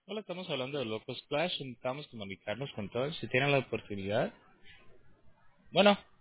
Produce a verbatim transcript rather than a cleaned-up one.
Hola, estamos hablando de Locos Splash. Intentamos comunicarnos con todos. Si tienen la oportunidad. Bueno.